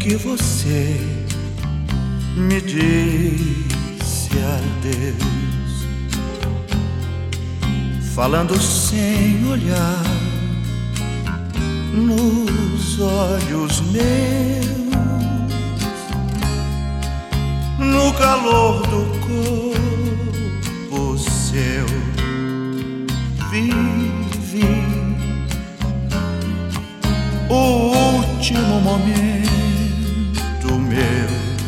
que você me disse adeus, falando sem olhar nos olhos meus, no calor do corpo seu, vivi o último momento meu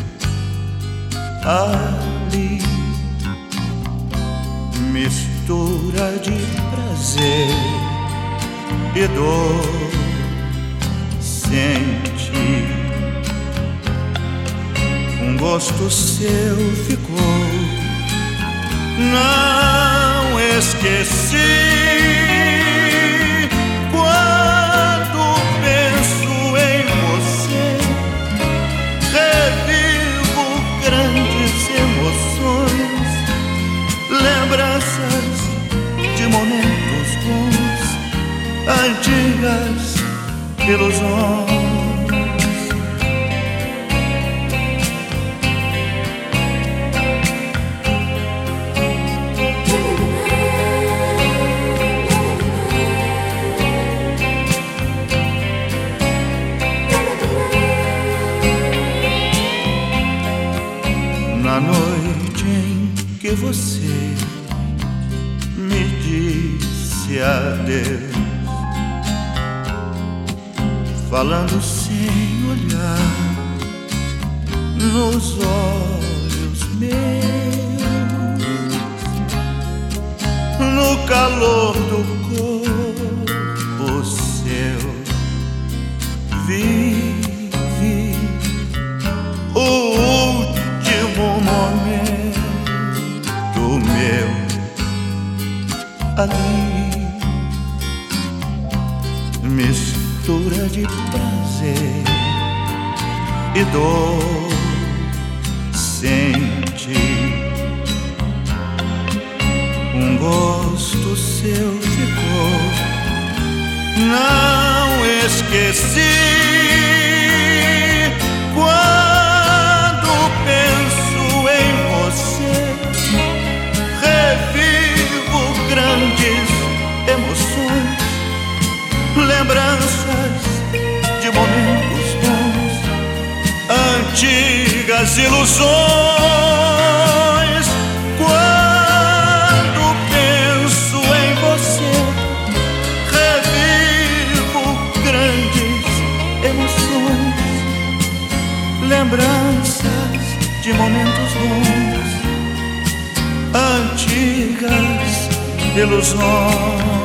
ali, mistura de prazer e dor. Senti um gosto seu ficou, não esqueci. Quando penso em você, revivo grandes emoções, lembranças de momentos bons, antigas ilusões. Na noite em que você me disse adeus, falando sem olhar nos olhos meus, no calor do corpo seu, vivi o último momento meu ali, mistura de prazer e dor. Senti um gosto seu ficou, não esqueci. Quando penso em você, revivo grandes emoções, lembranças de momentos bons, antigas ilusões. Quando penso em você, revivo grandes emoções, lembranças de momentos bons, antigas ilusões.